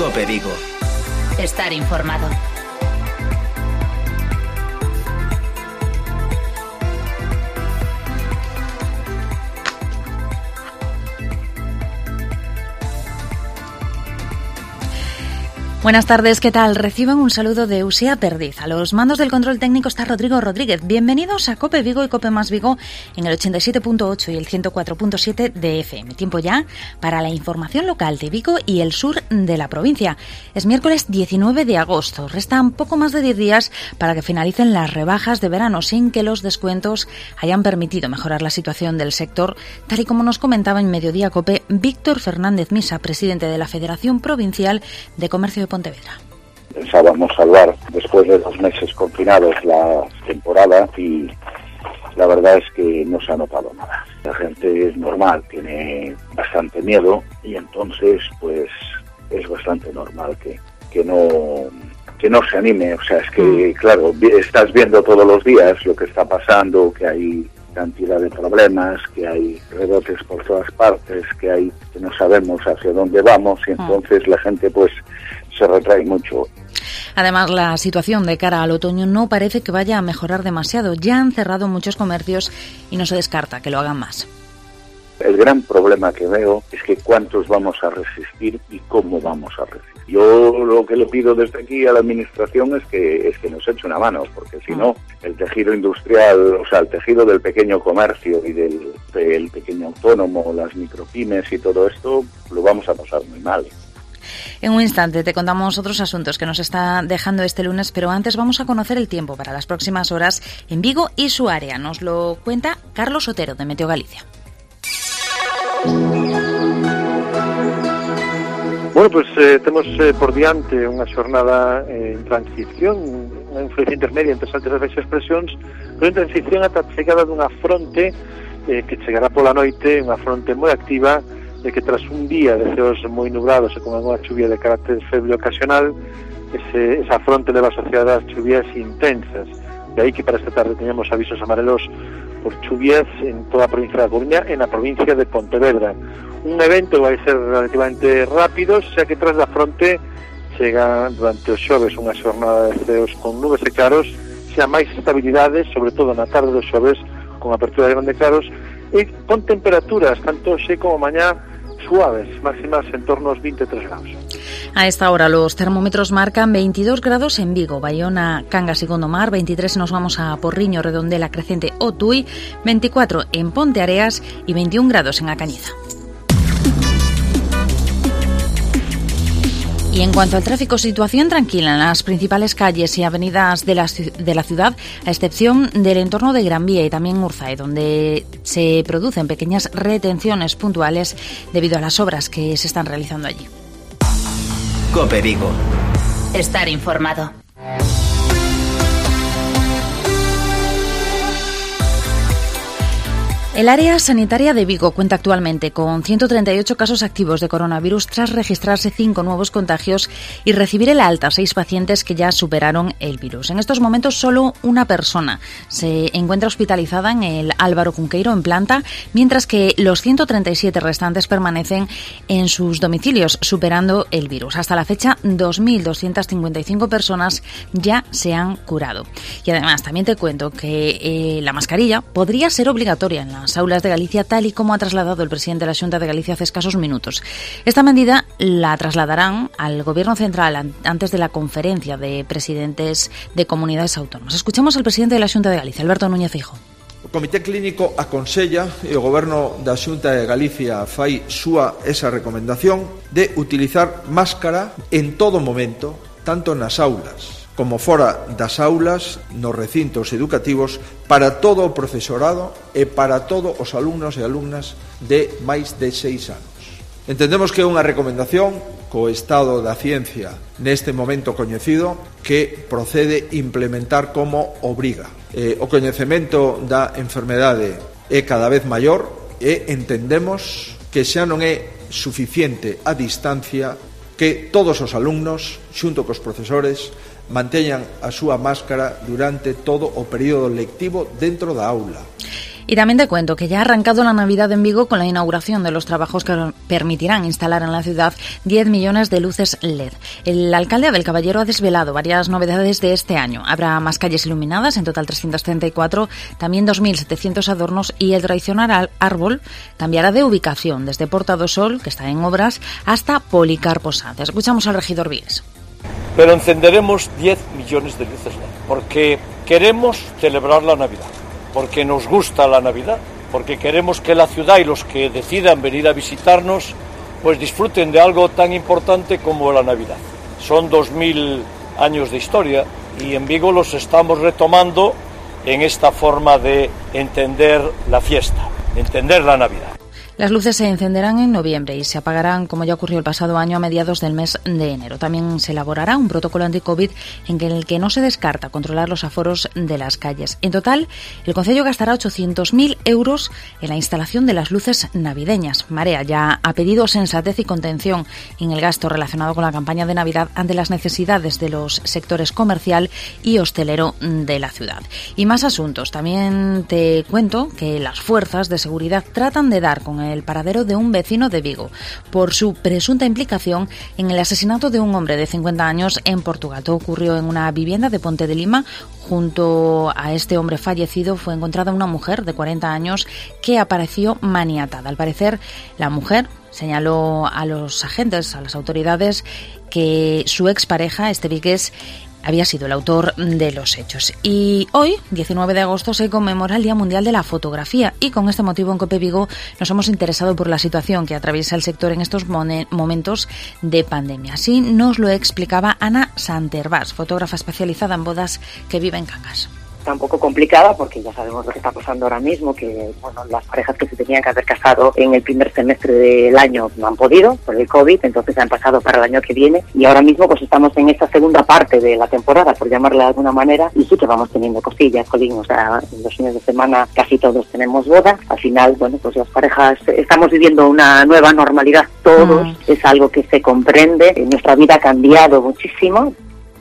COPE Vigo. Estar informado. Buenas tardes, ¿qué tal? Reciban un saludo de Usía Perdiz. A los mandos del control técnico está Rodrigo Rodríguez. Bienvenidos a COPE Vigo y COPE Más Vigo en el 87.8 y el 104.7 de FM. Tiempo ya para la información local de Vigo y el sur de la provincia. Es miércoles 19 de agosto. Restan poco más de 10 días para que finalicen las rebajas de verano sin que los descuentos hayan permitido mejorar la situación del sector, tal y como nos comentaba en Mediodía COPE Víctor Fernández Misa, presidente de la Federación Provincial de Comercio de Pontevedra. Pensábamos salvar después de 2 meses confinados la temporada y la verdad es que no se ha notado nada. La gente es normal, tiene bastante miedo y entonces pues es bastante normal que no se anime. O sea, es que claro, estás viendo todos los días lo que está pasando, que hay cantidad de problemas, que hay rebotes por todas partes, que no sabemos hacia dónde vamos y entonces la gente pues se retrae mucho. Además, la situación de cara al otoño no parece que vaya a mejorar demasiado. Ya han cerrado muchos comercios y no se descarta que lo hagan más. El gran problema que veo es que cuántos vamos a resistir y cómo vamos a resistir. Yo lo que le pido desde aquí a la administración es que nos eche una mano, porque si no, el tejido industrial, o sea, el tejido del pequeño comercio y del pequeño autónomo, las micropymes y todo esto, lo vamos a pasar muy mal. En un instante te contamos otros asuntos que nos está dejando este lunes, pero antes vamos a conocer el tiempo para las próximas horas en Vigo y su área. Nos lo cuenta Carlos Otero, de Meteo Galicia. Bueno, pues temos por diante unha xornada en transición, unha influencia intermedia entre as altas e baixas presións, pero en transición ata a chegada dunha fronte que chegará pola noite, unha fronte moi activa, que tras un día de ceos moi nublados e con unha chuvia de carácter feble ocasional, esa fronte leva asociada as chuvias intensas. De aí que para esta tarde teñamos avisos amarelos por chuvias en toda a provincia da Coruña e na provincia de Pontevedra. Un evento vai ser relativamente rápido, xa que tras da fronte chega durante os xoves unha xornada de ceos con nubes e claros, xa máis estabilidade, sobre todo na tarde dos xoves, con apertura de grandes claros, e con temperaturas, tanto xe como mañá, suaves, máximas en torno aos 23 grados. A esta hora los termómetros marcan 22 grados en Vigo, Bayona, Cangas y Gondomar, 23 nos vamos a Porriño, Redondela, Crecente o Tui, 24 en Ponteareas y 21 grados en A Cañiza. Y en cuanto al tráfico, situación tranquila en las principales calles y avenidas de la ciudad, a excepción del entorno de Gran Vía y también Urzae, donde se producen pequeñas retenciones puntuales debido a las obras que se están realizando allí. COPE Vigo. Estar informado. El área sanitaria de Vigo cuenta actualmente con 138 casos activos de coronavirus tras registrarse 5 nuevos contagios y recibir el alta 6 pacientes que ya superaron el virus. En estos momentos solo una persona se encuentra hospitalizada en el Álvaro Cunqueiro en planta, mientras que los 137 restantes permanecen en sus domicilios superando el virus. Hasta la fecha, 2.255 personas ya se han curado. Y además también te cuento que la mascarilla podría ser obligatoria en las aulas de Galicia, tal y como ha trasladado el presidente de la Xunta de Galicia hace escasos minutos. Esta medida la trasladarán al Gobierno Central antes de la conferencia de presidentes de comunidades autónomas. Escuchemos al presidente de la Xunta de Galicia, Alberto Núñez Feijóo. O Comité Clínico aconsella e o Goberno da Xunta de Galicia fai súa esa recomendación de utilizar máscara en todo momento, tanto nas aulas como fora das aulas, nos recintos educativos, para todo o profesorado e para todos os alumnos e alumnas de máis de 6 anos. Entendemos que é unha recomendación co estado da ciencia neste momento coñecido que procede implementar como obriga. O coñecemento da enfermedade é cada vez maior e entendemos que xa non é suficiente a distancia que todos os alumnos, xunto cos profesores, manteñan a súa máscara durante todo o período lectivo dentro da aula. Y también te cuento que ya ha arrancado la Navidad en Vigo con la inauguración de los trabajos que permitirán instalar en la ciudad 10 millones de luces LED. El alcalde Abel Caballero ha desvelado varias novedades de este año. Habrá más calles iluminadas, en total 334, también 2.700 adornos y el tradicional árbol cambiará de ubicación desde Porta do Sol, que está en obras, hasta Policarpo Sanz. Escuchamos al regidor Vies. Pero encenderemos 10 millones de luces LED, porque queremos celebrar la Navidad, porque nos gusta la Navidad, porque queremos que la ciudad y los que decidan venir a visitarnos pues disfruten de algo tan importante como la Navidad. Son 2000 años de historia y en Vigo los estamos retomando en esta forma de entender la fiesta, entender la Navidad. Las luces se encenderán en noviembre y se apagarán, como ya ocurrió el pasado año, a mediados del mes de enero. También se elaborará un protocolo anti-COVID en el que no se descarta controlar los aforos de las calles. En total, el concello gastará 800.000 euros en la instalación de las luces navideñas. Marea ya ha pedido sensatez y contención en el gasto relacionado con la campaña de Navidad ante las necesidades de los sectores comercial y hostelero de la ciudad. Y más asuntos. También te cuento que las fuerzas de seguridad tratan de dar con el paradero de un vecino de Vigo por su presunta implicación en el asesinato de un hombre de 50 años en Portugal. Todo ocurrió en una vivienda de Ponte de Lima. Junto a este hombre fallecido fue encontrada una mujer de 40 años que apareció maniatada. Al parecer, la mujer señaló a los agentes, a las autoridades, que su expareja, este vigués, había sido el autor de los hechos. Y hoy, 19 de agosto, se conmemora el Día Mundial de la Fotografía y con este motivo en COPE Vigo nos hemos interesado por la situación que atraviesa el sector en estos momentos de pandemia. Así nos lo explicaba Ana Santervás, fotógrafa especializada en bodas que vive en Cangas. Está un poco complicada porque ya sabemos lo que está pasando ahora mismo, que bueno, las parejas que se tenían que haber casado en el primer semestre del año no han podido por el COVID, entonces han pasado para el año que viene y ahora mismo pues estamos en esta segunda parte de la temporada, por llamarle de alguna manera, y sí que vamos teniendo cosillas, Colín, o sea, en los fines de semana casi todos tenemos boda. Al final, bueno, pues las parejas estamos viviendo una nueva normalidad todos, es algo que se comprende, nuestra vida ha cambiado muchísimo.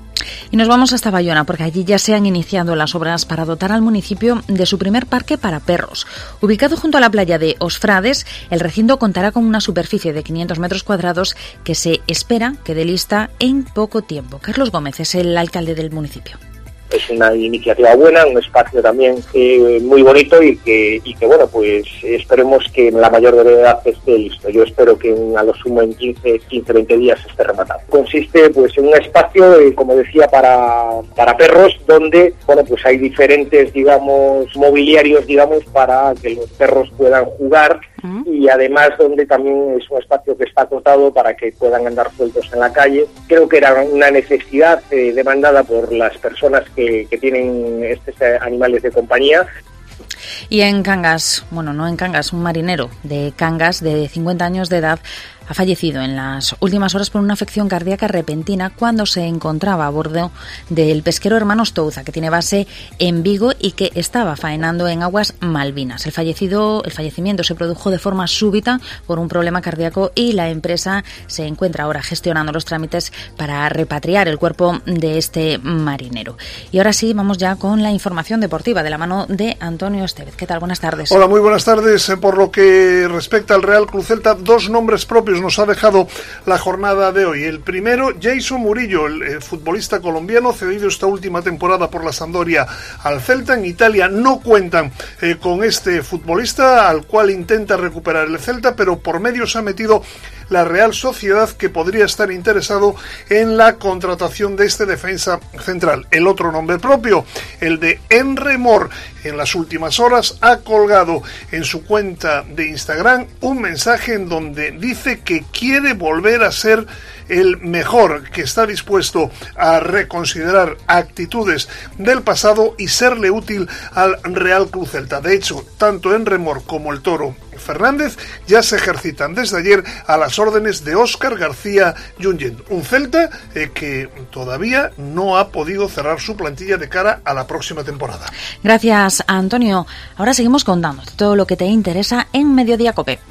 Y nos vamos hasta Bayona, porque allí ya se han iniciado las obras para dotar al municipio de su primer parque para perros. Ubicado junto a la playa de Os Frades, el recinto contará con una superficie de 500 metros cuadrados que se espera que dé lista en poco tiempo. Carlos Gómez es el alcalde del municipio. Es una iniciativa buena, un espacio también muy bonito y que bueno, pues esperemos que en la mayor brevedad esté listo. Yo espero que a lo sumo en 15-20 días esté rematado. Consiste pues en un espacio, como decía, para perros, donde bueno, pues hay diferentes, digamos, mobiliarios, digamos, para que los perros puedan jugar. Y además donde también es un espacio que está acotado para que puedan andar sueltos en la calle. Creo que era una necesidad demandada por las personas que tienen estos animales de compañía. Y en Cangas, bueno, no en Cangas, un marinero de Cangas de 50 años de edad ha fallecido en las últimas horas por una afección cardíaca repentina cuando se encontraba a bordo del pesquero Hermanos Touza, que tiene base en Vigo y que estaba faenando en aguas Malvinas. El fallecimiento se produjo de forma súbita por un problema cardíaco y la empresa se encuentra ahora gestionando los trámites para repatriar el cuerpo de este marinero. Y ahora sí, vamos ya con la información deportiva de la mano de Antonio Estevez. ¿Qué tal? Buenas tardes. Hola, muy buenas tardes. Por lo que respecta al Real Cruz Celta, dos nombres propios nos ha dejado la jornada de hoy. El primero, Jason Murillo, el futbolista colombiano cedido esta última temporada por la Sampdoria al Celta. En Italia no cuentan con este futbolista, al cual intenta recuperar el Celta, pero por medio se ha metido la Real Sociedad, que podría estar interesado en la contratación de este defensa central. El otro nombre propio, el de Henry Moore, en las últimas horas ha colgado en su cuenta de Instagram un mensaje en donde dice que quiere volver a ser el mejor, que está dispuesto a reconsiderar actitudes del pasado y serle útil al Real Cruz Celta. De hecho, tanto Henry Moore como el Toro Fernández ya se ejercitan desde ayer a las órdenes de Óscar García Junyent, un Celta que todavía no ha podido cerrar su plantilla de cara a la próxima temporada. Gracias, Antonio. Ahora seguimos contando todo lo que te interesa en Mediodía COPE.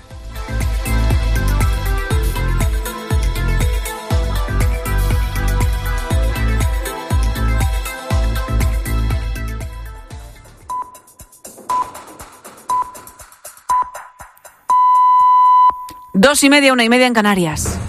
2:30, 1:30 en Canarias.